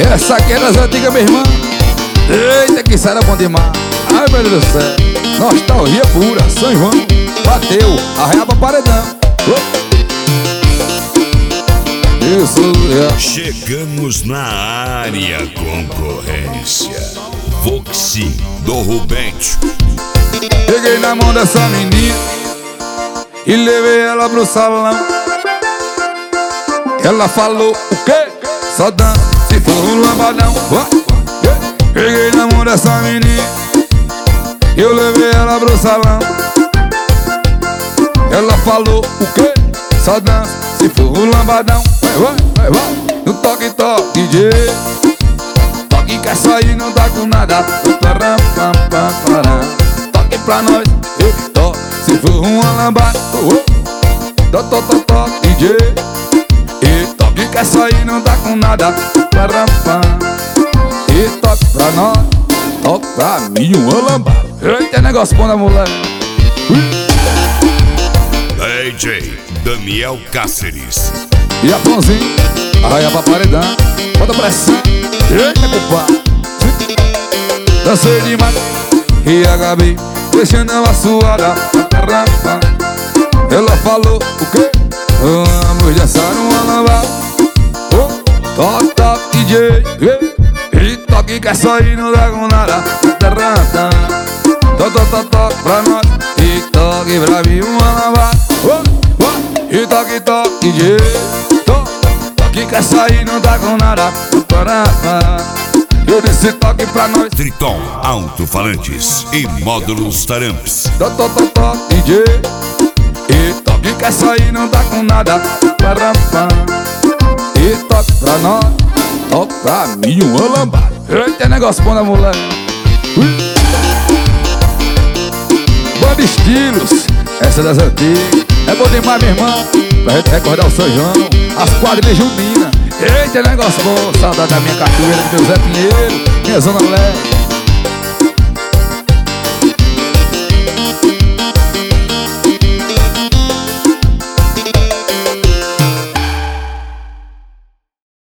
Essa aqui é das antigas, meu irmão. Eita, que isso era bom demais. Ai, meu Deus do céu. Nostalgia pura, São João. Bateu, arreia pra paredão. Isso é. Chegamos na área, concorrência. Voxi do Rubente. Peguei na mão dessa menina e levei ela pro salão. Ela falou o quê? Só dança se for um lambadão. Peguei na mão dessa menina e eu levei ela pro salão. Ela falou o quê? Só dança se for um lambadão. Vai, no toque, toque, DJ. Toque que essa aí não dá com nada. Toque pra nós, toque se for uma lambada. Toque, DJ. E toque que essa aí não dá com nada. E toque pra nós, toque pra mim uma lambada. Eita, negócio bom da mulher. DJ Daniel Cáceres. E a Pãozinho, arraia pra paredão. Bota pressão, eita, compadre. Dancei demais e acabei deixando ela suada. Ela falou o quê? Vamos dançar uma lambada. Toque, toque, DJ. E toque que essa aí não dá com nada. Toque pra nós. E toque pra mim uma lambada. E toque, toque, DJ. Toque que essa aí não dá com nada. Eu disse toque pra nós. Triton Alto-Falantes e Módulos Taramps. Toque, DJ. E toque que essa aí não dá com nada. E toque pra nós. Toque pra mim uma lambada. Eita, negócio bom da mulher. Banda Estilos, essa das antigas. É bom demais, meu irmão. Pra gente recordar o São João, as quadrilhas juninas. Eita, negócio bom. Saudade da minha cachoeira, do meu Zé Pinheiro, minha Zona Leste.